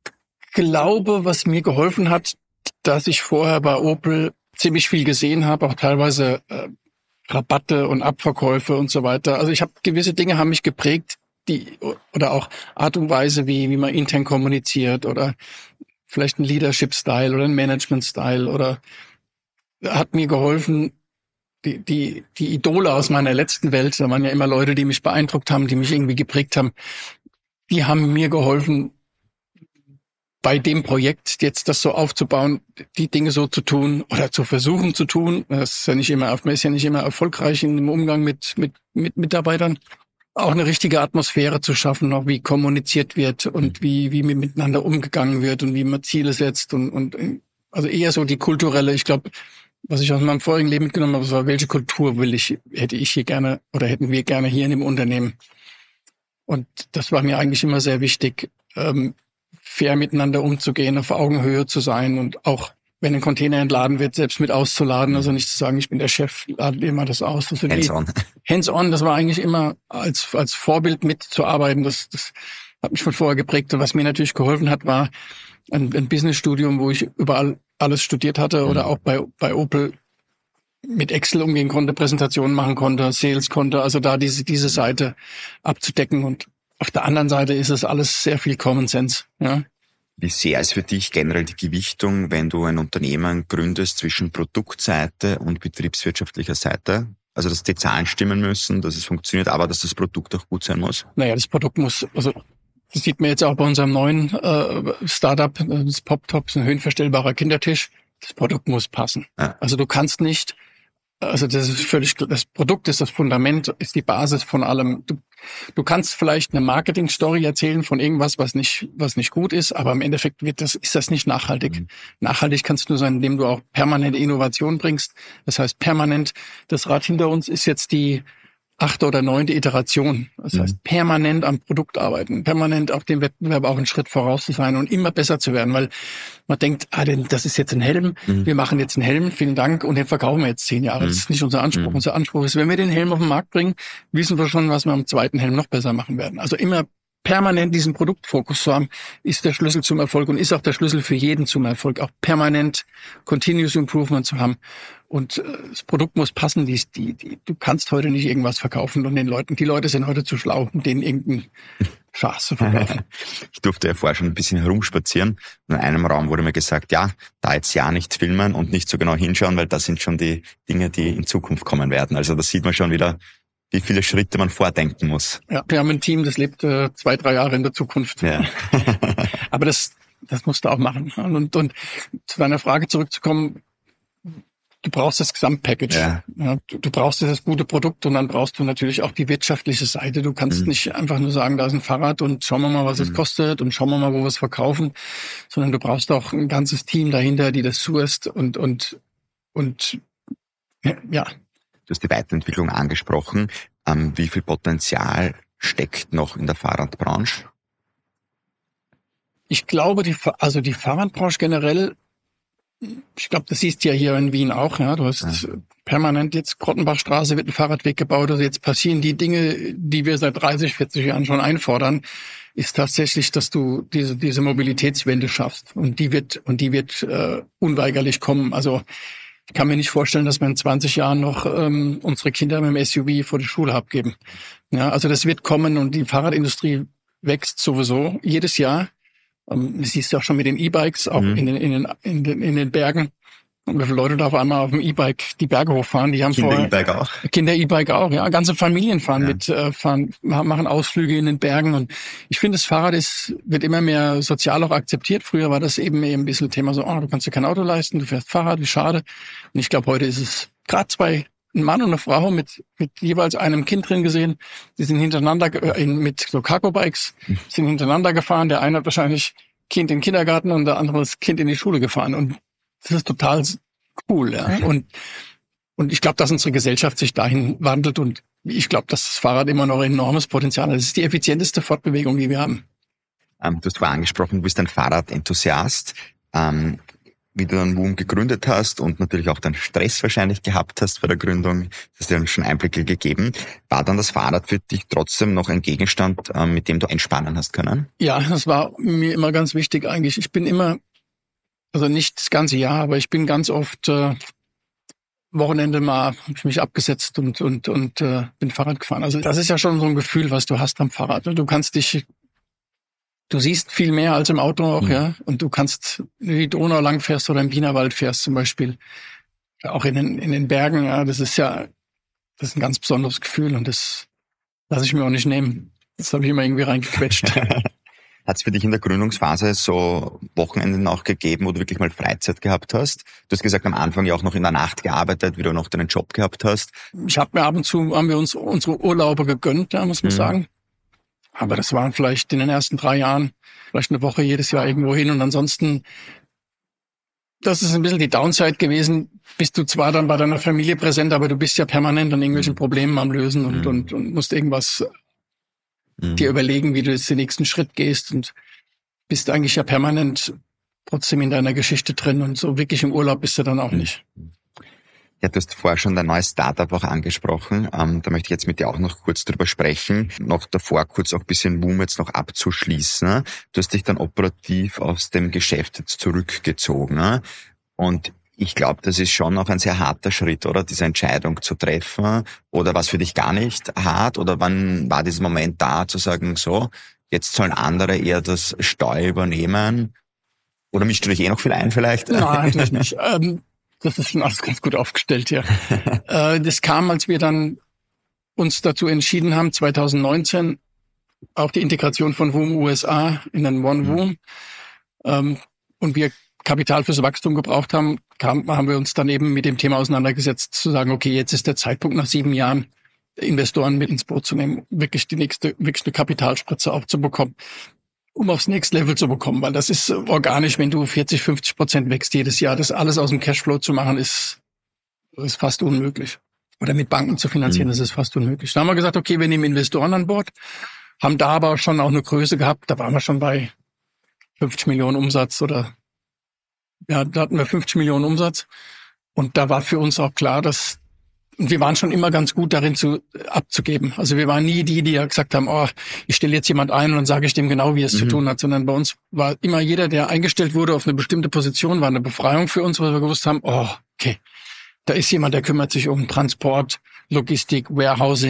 glaube, was mir geholfen hat, dass ich vorher bei Opel ziemlich viel gesehen habe, auch teilweise äh, Rabatte und Abverkäufe und so weiter. Also ich habe gewisse Dinge haben mich geprägt, die oder auch Art und Weise, wie wie man intern kommuniziert oder vielleicht ein Leadership-Style oder ein Management-Style oder hat mir geholfen. Die, die, die Idole aus meiner letzten Welt, da waren ja immer Leute, die mich beeindruckt haben, die mich irgendwie geprägt haben, die haben mir geholfen, bei dem Projekt jetzt das so aufzubauen, die Dinge so zu tun oder zu versuchen zu tun. Das ist ja nicht immer, man ist ja nicht immer erfolgreich im Umgang mit, mit, mit Mitarbeitern. Auch eine richtige Atmosphäre zu schaffen, auch wie kommuniziert wird und wie, wie miteinander umgegangen wird und wie man Ziele setzt und, und, also eher so die kulturelle, ich glaube, was ich aus meinem vorigen Leben mitgenommen habe, war, welche Kultur will ich, hätte ich hier gerne oder hätten wir gerne hier in dem Unternehmen. Und das war mir eigentlich immer sehr wichtig, ähm, fair miteinander umzugehen, auf Augenhöhe zu sein und auch, wenn ein Container entladen wird, selbst mit auszuladen. Also nicht zu sagen, ich bin der Chef, laden immer das aus. Das Hands-on. Hands-on, das war eigentlich immer als als Vorbild mitzuarbeiten. Das, das hat mich von vorher geprägt. Und was mir natürlich geholfen hat, war ein, ein Business-Studium, wo ich überall alles studiert hatte oder auch bei bei Opel mit Excel umgehen konnte, Präsentationen machen konnte, Sales konnte, also da diese diese Seite abzudecken. Und auf der anderen Seite ist es alles sehr viel Common Sense. Ja. Wie sehr ist für dich generell die Gewichtung, wenn du ein Unternehmen gründest, zwischen Produktseite und betriebswirtschaftlicher Seite? Also dass die Zahlen stimmen müssen, dass es funktioniert, aber dass das Produkt auch gut sein muss? Naja, das Produkt muss, also das sieht man jetzt auch bei unserem neuen äh, Startup, das Pop-Top, ein höhenverstellbarer Kindertisch. Das Produkt muss passen. Ja. Also du kannst nicht, also das ist völlig, das Produkt ist das Fundament, ist die Basis von allem. Du, du kannst vielleicht eine Marketing-Story erzählen von irgendwas, was nicht, was nicht gut ist, aber im Endeffekt wird das, ist das nicht nachhaltig. Mhm. Nachhaltig kannst du sein, indem du auch permanente Innovation bringst. Das heißt permanent, das Rad hinter uns ist jetzt die achte oder neunte Iteration. Das mhm. heißt, permanent am Produkt arbeiten, permanent auf dem Wettbewerb auch einen Schritt voraus zu sein und immer besser zu werden, weil man denkt, ah, denn das ist jetzt ein Helm, mhm. wir machen jetzt einen Helm, vielen Dank, und den verkaufen wir jetzt zehn Jahre. Mhm. Das ist nicht unser Anspruch. Mhm. Unser Anspruch ist, wenn wir den Helm auf den Markt bringen, wissen wir schon, was wir am zweiten Helm noch besser machen werden. Also immer permanent diesen Produktfokus zu haben, ist der Schlüssel zum Erfolg und ist auch der Schlüssel für jeden zum Erfolg, auch permanent Continuous Improvement zu haben. Und das Produkt muss passen. Die, die, die, du kannst heute nicht irgendwas verkaufen und den Leuten, die Leute sind heute zu schlau, um denen irgendein Schars zu verkaufen. Ich durfte ja vorher schon ein bisschen herumspazieren. In einem Raum wurde mir gesagt, ja, da jetzt ja nicht filmen und nicht so genau hinschauen, weil das sind schon die Dinge, die in Zukunft kommen werden. Also da sieht man schon wieder, wie viele Schritte man vordenken muss. Ja, wir haben ein Team, das lebt äh, zwei, drei Jahre in der Zukunft. Ja. Aber das, das musst du auch machen. Und, und zu deiner Frage zurückzukommen, du brauchst das Gesamtpackage. Ja. Ja, du, du brauchst dieses gute Produkt und dann brauchst du natürlich auch die wirtschaftliche Seite. Du kannst mhm. nicht einfach nur sagen, da ist ein Fahrrad und schauen wir mal, was mhm. es kostet und schauen wir mal, wo wir es verkaufen, sondern du brauchst auch ein ganzes Team dahinter, die das sourced und, und, und, ja. Du hast die Weiterentwicklung angesprochen. Ähm, wie viel Potenzial steckt noch in der Fahrradbranche? Ich glaube, die, also die Fahrradbranche generell, ich glaube, das siehst du ja hier in Wien auch, ja. Du hast ja. permanent jetzt Grottenbachstraße wird ein Fahrradweg gebaut. Also jetzt passieren die Dinge, die wir seit dreißig, vierzig Jahren schon einfordern, ist tatsächlich, dass du diese diese Mobilitätswende schaffst. Und die wird und die wird äh, unweigerlich kommen. Also ich kann mir nicht vorstellen, dass wir in zwanzig Jahren noch ähm, unsere Kinder mit dem S U V vor die Schule abgeben. Ja, also das wird kommen und die Fahrradindustrie wächst sowieso jedes Jahr. Um, das siehst du auch schon mit den E-Bikes, auch mhm. in den, in den, in den, in den Bergen. Und wie viele Leute da auf einmal auf dem E-Bike die Berge hochfahren, die haben Kinder vorher... E-Bike auch. Kinder-E-Bike auch, ja. Ganze Familien fahren ja. mit, äh, fahren, machen Ausflüge in den Bergen. Und ich finde, das Fahrrad ist, wird immer mehr sozial auch akzeptiert. Früher war das eben eben ein bisschen Thema so, oh, du kannst dir kein Auto leisten, du fährst Fahrrad, wie schade. Und ich glaube, heute ist es gerade zwei, ein Mann und eine Frau mit, mit jeweils einem Kind drin gesehen. Die sind hintereinander, äh, mit so Cargo-Bikes, sind hintereinander gefahren. Der eine hat wahrscheinlich Kind in den Kindergarten und der andere ist Kind in die Schule gefahren. Und das ist total cool, ja. Und, und ich glaube, dass unsere Gesellschaft sich dahin wandelt und ich glaube, dass das Fahrrad immer noch ein enormes Potenzial hat. Das ist die effizienteste Fortbewegung, die wir haben. Ähm, du hast vorher angesprochen, du bist ein Fahrradenthusiast. Ähm, wie du dann Woom gegründet hast und natürlich auch dann Stress wahrscheinlich gehabt hast bei der Gründung, das hast du dann schon Einblicke gegeben. War dann das Fahrrad für dich trotzdem noch ein Gegenstand, ähm, mit dem du entspannen hast können? Ja, das war mir immer ganz wichtig eigentlich. Ich bin immer, also nicht das ganze Jahr, aber ich bin ganz oft äh, Wochenende mal hab ich mich abgesetzt und und und äh, bin Fahrrad gefahren. Also das ist ja schon so ein Gefühl, was du hast am Fahrrad. Du kannst dich, du siehst viel mehr als im Auto auch, mhm. ja. Und du kannst, wenn du die Donau lang fährst oder im Wienerwald fährst zum Beispiel, auch in den in den Bergen, ja, das ist ja, das ist ein ganz besonderes Gefühl und das lasse ich mir auch nicht nehmen. Das habe ich immer irgendwie reingequetscht. Hat es für dich in der Gründungsphase so Wochenenden auch gegeben, wo du wirklich mal Freizeit gehabt hast? Du hast gesagt, am Anfang ja auch noch in der Nacht gearbeitet, wie du noch deinen Job gehabt hast. Ich habe mir ab und zu, haben wir uns unsere Urlaube gegönnt, ja, muss man mhm. sagen. Aber das waren vielleicht in den ersten drei Jahren vielleicht eine Woche jedes Jahr irgendwo hin und ansonsten, das ist ein bisschen die Downside gewesen, bist du zwar dann bei deiner Familie präsent, aber du bist ja permanent an irgendwelchen mhm. Problemen am Lösen und, mhm. und, und musst irgendwas Mhm. dir überlegen, wie du jetzt den nächsten Schritt gehst und bist eigentlich ja permanent trotzdem in deiner Geschichte drin und so wirklich im Urlaub bist du dann auch nicht. Ja, du hast vorher schon dein neues Startup auch angesprochen. Ähm, da möchte ich jetzt mit dir auch noch kurz drüber sprechen. Noch davor kurz auch ein bisschen Woom jetzt noch abzuschließen. Du hast dich dann operativ aus dem Geschäft jetzt zurückgezogen. Und ich glaube, das ist schon noch ein sehr harter Schritt, oder? Diese Entscheidung zu treffen. Oder war es für dich gar nicht hart? Oder wann war dieser Moment da, zu sagen, so, jetzt sollen andere eher das Steuer übernehmen? Oder mischst du dich eh noch viel ein vielleicht? Nein, eigentlich nicht. Ähm, das ist schon alles ganz gut aufgestellt, ja. äh, das kam, als wir dann uns dazu entschieden haben, zwanzig neunzehn, auch die Integration von Woom U S A in den One Woom. Mhm. Ähm, und wir Kapital fürs Wachstum gebraucht haben, kam, haben wir uns dann eben mit dem Thema auseinandergesetzt, zu sagen, okay, jetzt ist der Zeitpunkt, nach sieben Jahren Investoren mit ins Boot zu nehmen, wirklich die nächste, wirklich eine Kapitalspritze auch zu bekommen, um aufs nächste Level zu bekommen, weil das ist organisch, wenn du vierzig, fünfzig Prozent wächst jedes Jahr, das alles aus dem Cashflow zu machen, ist, ist fast unmöglich. Oder mit Banken zu finanzieren, mhm. das ist fast unmöglich. Da haben wir gesagt, okay, wir nehmen Investoren an Bord, haben da aber schon auch eine Größe gehabt, da waren wir schon bei fünfzig Millionen Umsatz oder ja, da hatten wir fünfzig Millionen Umsatz und da war für uns auch klar, dass und wir waren schon immer ganz gut darin zu abzugeben. Also wir waren nie die, die ja gesagt haben, oh, ich stelle jetzt jemand ein und dann sage ich dem genau, wie er es mhm. zu tun hat, sondern bei uns war immer jeder, der eingestellt wurde auf eine bestimmte Position, war eine Befreiung für uns, weil wir gewusst haben, oh, okay, da ist jemand, der kümmert sich um Transport, Logistik, Warehousing,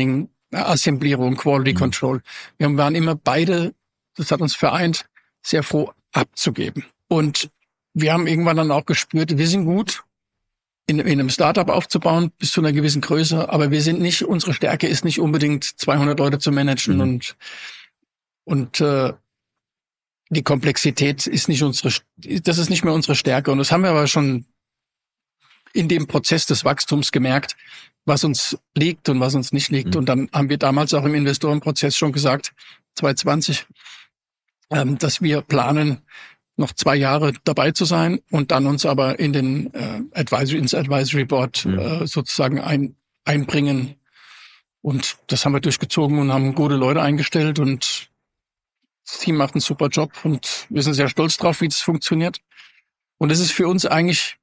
Assemblierung, Quality Mhm. Control. Wir waren immer beide, das hat uns vereint, sehr froh abzugeben. Und wir haben irgendwann dann auch gespürt, wir sind gut, in, in einem Startup aufzubauen bis zu einer gewissen Größe, aber wir sind nicht, unsere Stärke ist nicht unbedingt zweihundert Leute zu managen, Mhm. und und äh, die Komplexität ist nicht unsere, das ist nicht mehr unsere Stärke. Und das haben wir aber schon in dem Prozess des Wachstums gemerkt, was uns liegt und was uns nicht liegt. Mhm. Und dann haben wir damals auch im Investorenprozess schon gesagt, zwanzig zwanzig, ähm, dass wir planen, noch zwei Jahre dabei zu sein und dann uns aber in den äh, Advisory, ins Advisory Board Mhm. äh, sozusagen ein, einbringen. Und das haben wir durchgezogen und haben gute Leute eingestellt, und das Team macht einen super Job und wir sind sehr stolz drauf, wie das funktioniert. Und es ist für uns eigentlich,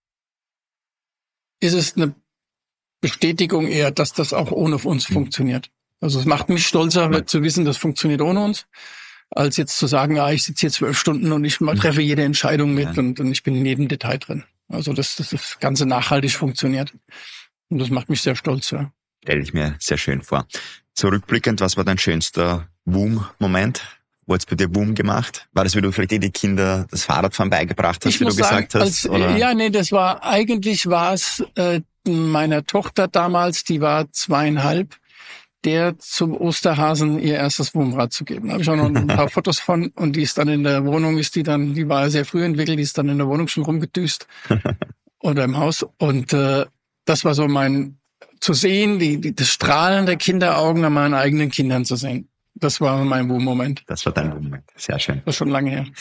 ist es eine Bestätigung eher, dass das auch ohne uns Mhm. funktioniert. Also es macht mich stolzer, Ja. zu wissen, das funktioniert ohne uns, als jetzt zu sagen, ja, ich sitze hier zwölf Stunden und ich Mhm. treffe jede Entscheidung mit, Ja. und, und ich bin in jedem Detail drin. Also dass das, das Ganze nachhaltig funktioniert. Und das macht mich sehr stolz, ja. Stelle ich mir sehr schön vor. Zurückblickend, was war dein schönster Boom-Moment? Wo hat's bei dir Boom gemacht? War das, wie du vielleicht eh die Kinder das Fahrradfahren beigebracht hast, Ich wie muss du gesagt sagen, hast? als, Oder? ja, nee, das war, eigentlich war es äh, meiner Tochter damals, die war zweieinhalb, der zum Osterhasen ihr erstes Wurmrad zu geben. Da habe ich auch noch ein paar Fotos von, und die ist dann in der Wohnung, ist die dann, die war sehr früh entwickelt, die ist dann in der Wohnung schon rumgedüst oder im Haus. Und äh, das war so mein, zu sehen, die, die, das Strahlen der Kinderaugen an meinen eigenen Kindern zu sehen. Das war mein Boom-Moment. Das war dein Boom-Moment. Sehr schön. Das ist schon lange her.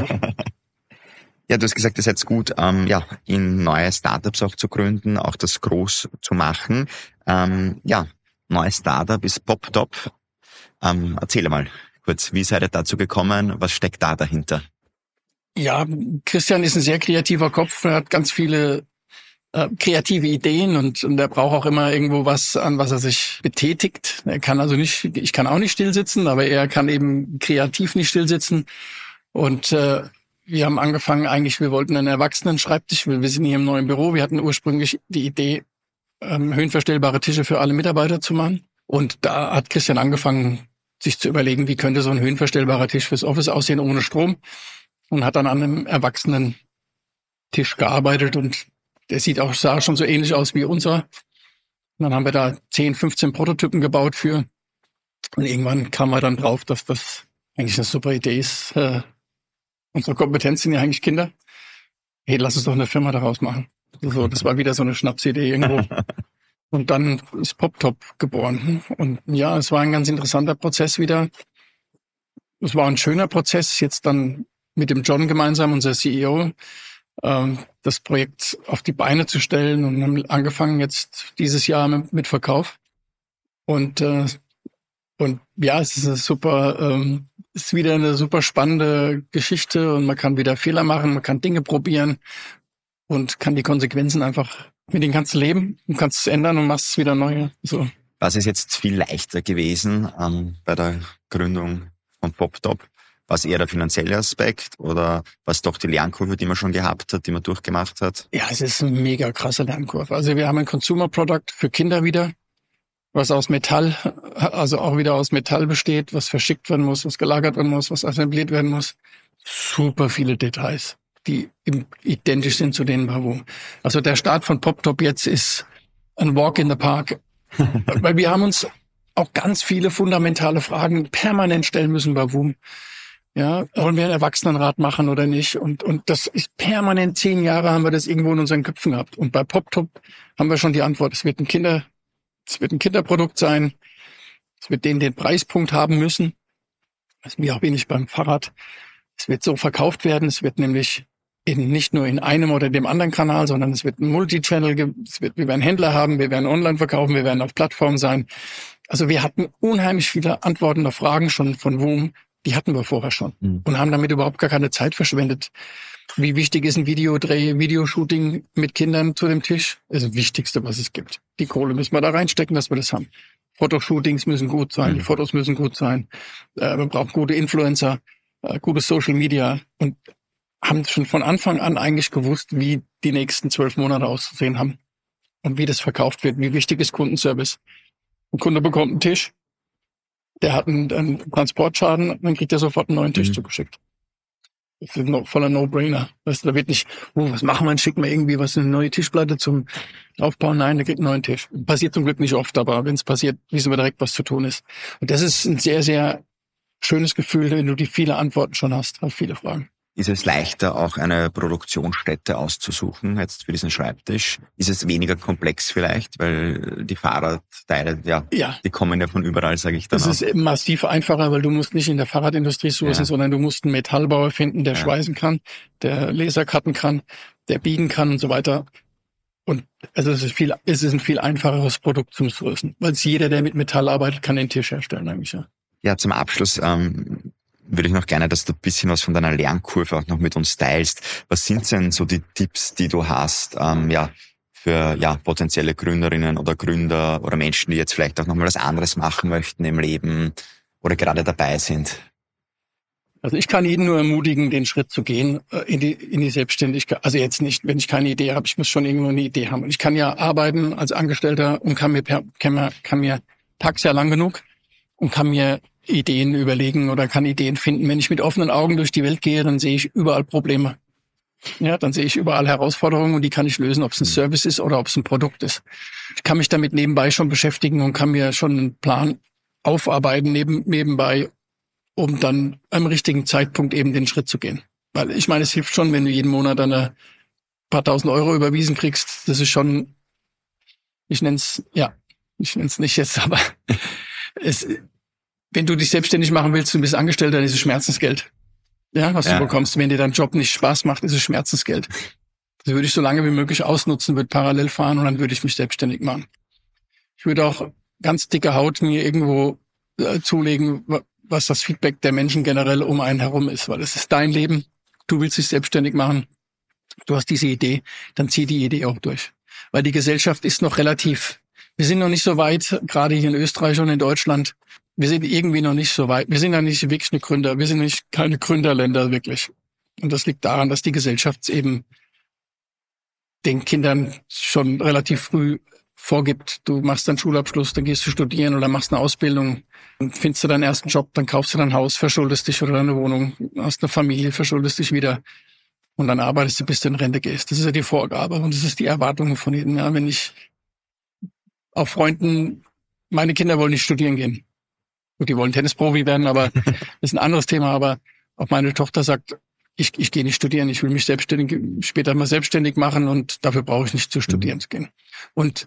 Ja, du hast gesagt, ihr seid gut, ähm, ja, in neue Startups auch zu gründen, auch das groß zu machen. Ähm, ja, neues Startup ist PopTop. Ähm, erzähl mal kurz, wie seid ihr dazu gekommen? Was steckt da dahinter? Ja, Christian ist ein sehr kreativer Kopf. Er hat ganz viele äh, kreative Ideen, und, und er braucht auch immer irgendwo was, an was er sich betätigt. Er kann also nicht, ich kann auch nicht stillsitzen, aber er kann eben kreativ nicht stillsitzen. Und äh, wir haben angefangen, eigentlich, wir wollten einen Erwachsenen-Schreibtisch, wir, wir sind hier im neuen Büro. Wir hatten ursprünglich die Idee, ähm, höhenverstellbare Tische für alle Mitarbeiter zu machen. Und da hat Christian angefangen, sich zu überlegen, wie könnte so ein höhenverstellbarer Tisch fürs Office aussehen ohne Strom, und hat dann an einem Erwachsenen-Tisch gearbeitet, und der sieht auch, sah schon so ähnlich aus wie unser. Und dann haben wir da zehn, fünfzehn Prototypen gebaut für, und irgendwann kam man dann drauf, dass das eigentlich eine super Idee ist. Äh, unsere Kompetenz sind ja eigentlich Kinder. Hey, lass uns doch eine Firma daraus machen. So, das war wieder so eine Schnapsidee irgendwo. Und dann ist PopTop geboren. Und ja, es war ein ganz interessanter Prozess wieder. Es war ein schöner Prozess, jetzt dann mit dem John gemeinsam, unser C E O, ähm, das Projekt auf die Beine zu stellen, und haben angefangen jetzt dieses Jahr mit, mit Verkauf. Und äh, und ja, es ist eine super, ähm, ist wieder eine super spannende Geschichte, und man kann wieder Fehler machen, man kann Dinge probieren und kann die Konsequenzen einfach, mit denen kannst du leben und kannst es ändern und machst es wieder neu. So. Was ist jetzt viel leichter gewesen ähm, bei der Gründung von PopTop? War es eher der finanzielle Aspekt oder war es doch die Lernkurve, die man schon gehabt hat, die man durchgemacht hat? Ja, es ist eine mega krasse Lernkurve. Also wir haben ein Consumer Product für Kinder wieder, was aus Metall, also auch wieder aus Metall besteht, was verschickt werden muss, was gelagert werden muss, was assembliert werden muss. Super viele Details, die identisch sind zu denen bei Woom. Also der Start von PopTop jetzt ist ein Walk in the Park, weil wir haben uns auch ganz viele fundamentale Fragen permanent stellen müssen bei Woom. Ja, wollen wir einen Erwachsenenrat machen oder nicht? Und, und das ist permanent, zehn Jahre haben wir das irgendwo in unseren Köpfen gehabt. Und bei PopTop haben wir schon die Antwort. Es wird ein Kinder, es wird ein Kinderprodukt sein. Es wird den, den Preispunkt haben müssen. Das ist mir auch wenig beim Fahrrad. Es wird so verkauft werden. Es wird nämlich in, nicht nur in einem oder dem anderen Kanal, sondern es wird ein Multichannel, ge- es wird, wir werden Händler haben, wir werden online verkaufen, wir werden auf Plattformen sein. Also wir hatten unheimlich viele Antworten auf Fragen schon von Woom. Die hatten wir vorher schon Mhm. und haben damit überhaupt gar keine Zeit verschwendet. Wie wichtig ist ein Videodreh, Videoshooting mit Kindern zu dem Tisch? Das ist das Wichtigste, was es gibt. Die Kohle müssen wir da reinstecken, dass wir das haben. Fotoshootings müssen gut sein, Mhm. die Fotos müssen gut sein. Äh, wir brauchen gute Influencer, äh, gutes Social Media, und haben schon von Anfang an eigentlich gewusst, wie die nächsten zwölf Monate auszusehen haben und wie das verkauft wird, wie wichtig ist Kundenservice. Ein Kunde bekommt einen Tisch, der hat einen, einen Transportschaden, dann kriegt er sofort einen neuen Tisch mhm. zugeschickt. Das ist ein voller No-Brainer. Weißt du, da wird nicht, oh, was machen wir, dann schicken wir irgendwie was, eine neue Tischplatte zum Aufbauen. Nein, der kriegt einen neuen Tisch. Passiert zum Glück nicht oft, aber wenn es passiert, wissen wir direkt, was zu tun ist. Und das ist ein sehr, sehr schönes Gefühl, wenn du die viele Antworten schon hast auf viele Fragen. Ist es leichter, auch eine Produktionsstätte auszusuchen, jetzt für diesen Schreibtisch? Ist es weniger komplex vielleicht, weil die Fahrradteile, ja, ja. die kommen ja von überall, sage ich dann auch. Es ist massiv einfacher, weil du musst nicht in der Fahrradindustrie suchen, ja. sondern du musst einen Metallbauer finden, der ja. schweißen kann, der Laser cutten kann, der biegen kann und so weiter. Und also es ist viel, es ist ein viel einfacheres Produkt zum Sourcen, weil es jeder, der mit Metall arbeitet, kann den Tisch herstellen eigentlich, ja. Ja, zum Abschluss, ähm, würde ich noch gerne, dass du ein bisschen was von deiner Lernkurve auch noch mit uns teilst. Was sind denn so die Tipps, die du hast, ähm, ja, für, ja, potenzielle Gründerinnen oder Gründer oder Menschen, die jetzt vielleicht auch nochmal was anderes machen möchten im Leben oder gerade dabei sind? Also ich kann jeden nur ermutigen, den Schritt zu gehen, in die, in die Selbstständigkeit. Also jetzt nicht, wenn ich keine Idee habe, ich muss schon irgendwo eine Idee haben. Und ich kann ja arbeiten als Angestellter und kann mir, kann mir, kann mir tags ja lang genug und kann mir Ideen überlegen oder kann Ideen finden. Wenn ich mit offenen Augen durch die Welt gehe, dann sehe ich überall Probleme. Ja, dann sehe ich überall Herausforderungen und die kann ich lösen, ob es ein Service ist oder ob es ein Produkt ist. Ich kann mich damit nebenbei schon beschäftigen und kann mir schon einen Plan aufarbeiten neben, nebenbei, um dann am richtigen Zeitpunkt eben den Schritt zu gehen. Weil ich meine, es hilft schon, wenn du jeden Monat eine paar tausend Euro überwiesen kriegst. Das ist schon, ich nenne es, ja, ich nenne es nicht jetzt, aber es wenn du dich selbstständig machen willst, du bist Angestellter, dann ist es Schmerzensgeld. Ja, was ja. du bekommst. Wenn dir dein Job nicht Spaß macht, ist es Schmerzensgeld. Das würde ich so lange wie möglich ausnutzen, würde parallel fahren und dann würde ich mich selbstständig machen. Ich würde auch ganz dicke Haut mir irgendwo äh, zulegen, was das Feedback der Menschen generell um einen herum ist, weil es ist dein Leben. Du willst dich selbstständig machen. Du hast diese Idee, dann zieh die Idee auch durch. Weil die Gesellschaft ist noch relativ, wir sind noch nicht so weit, gerade hier in Österreich und in Deutschland. Wir sind irgendwie noch nicht so weit. Wir sind ja nicht wirklich eine Gründer. Wir sind nicht keine Gründerländer wirklich. Und das liegt daran, dass die Gesellschaft eben den Kindern schon relativ früh vorgibt. Du machst deinen Schulabschluss, dann gehst du studieren oder machst eine Ausbildung und findest du deinen ersten Job, dann kaufst du dein Haus, verschuldest dich oder deine Wohnung, hast eine Familie, verschuldest dich wieder und dann arbeitest du, bis du in Rente gehst. Das ist ja die Vorgabe und das ist die Erwartung von jedem. Ja, wenn ich auch Freunden, meine Kinder wollen nicht studieren gehen. Gut, die wollen Tennisprofi werden, aber das ist ein anderes Thema. Aber auch meine Tochter sagt, ich, ich gehe nicht studieren, ich will mich selbstständig, später mal selbstständig machen und dafür brauche ich nicht zu studieren zu gehen. Und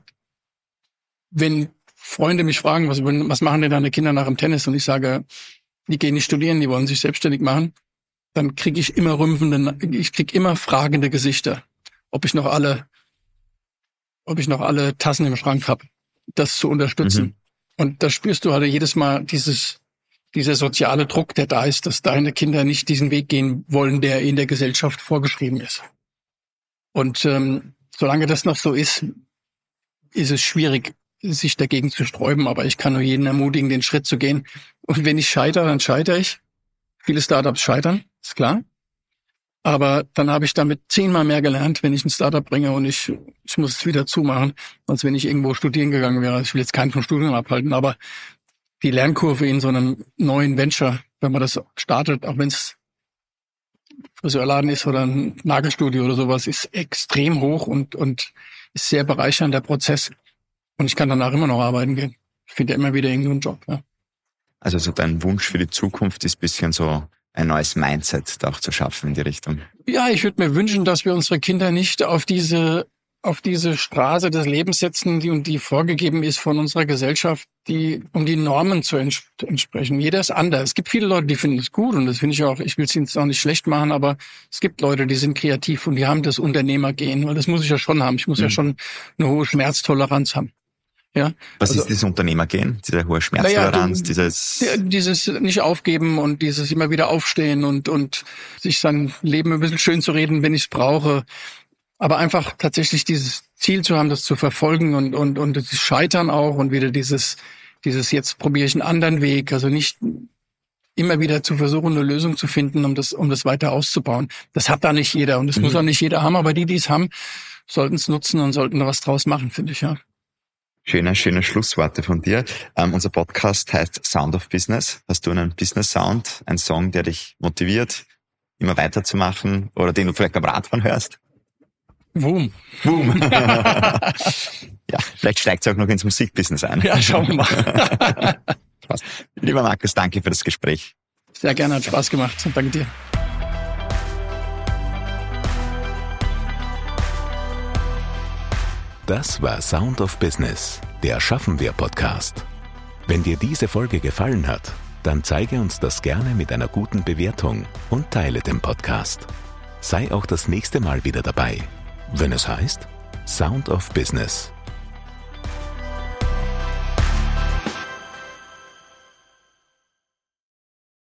wenn Freunde mich fragen, was, was machen denn deine Kinder nach dem Tennis? Und ich sage, die gehen nicht studieren, die wollen sich selbstständig machen, dann kriege ich immer rümpfende, ich kriege immer fragende Gesichter, ob ich noch alle, ob ich noch alle Tassen im Schrank habe, das zu unterstützen. Mhm. Und da spürst du halt jedes Mal dieses, dieser soziale Druck, der da ist, dass deine Kinder nicht diesen Weg gehen wollen, der in der Gesellschaft vorgeschrieben ist. Und ähm, solange das noch so ist, ist es schwierig, sich dagegen zu sträuben. Aber ich kann nur jeden ermutigen, den Schritt zu gehen. Und wenn ich scheitere, dann scheitere ich. Viele Startups scheitern, ist klar. Aber dann habe ich damit zehnmal mehr gelernt, wenn ich ein Startup bringe und ich, ich muss es wieder zumachen, als wenn ich irgendwo studieren gegangen wäre. Ich will jetzt keinen vom Studium abhalten, aber die Lernkurve in so einem neuen Venture, wenn man das startet, auch wenn es Friseurladen ist oder ein Nagelstudio oder sowas, ist extrem hoch und, und ist sehr bereichernd, der Prozess. Und ich kann danach immer noch arbeiten gehen. Ich finde ja immer wieder irgendeinen Job. Ja. Also so dein Wunsch für die Zukunft ist ein bisschen so ein neues Mindset da auch zu schaffen in die Richtung. Ja, ich würde mir wünschen, dass wir unsere Kinder nicht auf diese auf diese Straße des Lebens setzen, die und die vorgegeben ist von unserer Gesellschaft, die um die Normen zu ents- entsprechen. Jeder ist anders. Es gibt viele Leute, die finden es gut und das finde ich auch, ich will es ihnen auch nicht schlecht machen, aber es gibt Leute, die sind kreativ und die haben das Unternehmergehen, weil das muss ich ja schon haben. Ich muss mhm. ja schon eine hohe Schmerztoleranz haben. Ja. Was also, ist das Unternehmergehen? Diese hohe Schmerztoleranz, ja, du, dieses... Dieses nicht aufgeben und dieses immer wieder aufstehen und, und sich sein Leben ein bisschen schön zu reden, wenn ich es brauche. Aber einfach tatsächlich dieses Ziel zu haben, das zu verfolgen und, und, und das Scheitern auch und wieder dieses, dieses jetzt probiere ich einen anderen Weg. Also nicht immer wieder zu versuchen, eine Lösung zu finden, um das, um das weiter auszubauen. Das hat da nicht jeder und das mhm. muss auch nicht jeder haben, aber die, die es haben, sollten es nutzen und sollten da was draus machen, finde ich, ja. Schöne, schöne Schlussworte von dir. Ähm, unser Podcast heißt Sound of Business. Hast du einen Business Sound, einen Song, der dich motiviert, immer weiterzumachen oder den du vielleicht beim Radfahren hörst? Boom. Boom. Ja, vielleicht steigt es auch noch ins Musikbusiness ein. Ja, schauen wir mal. Lieber Markus, danke für das Gespräch. Sehr gerne, hat Spaß gemacht. Danke dir. Das war Sound of Business, der Schaffen wir Podcast. Wenn dir diese Folge gefallen hat, dann zeige uns das gerne mit einer guten Bewertung und teile den Podcast. Sei auch das nächste Mal wieder dabei, wenn es heißt Sound of Business,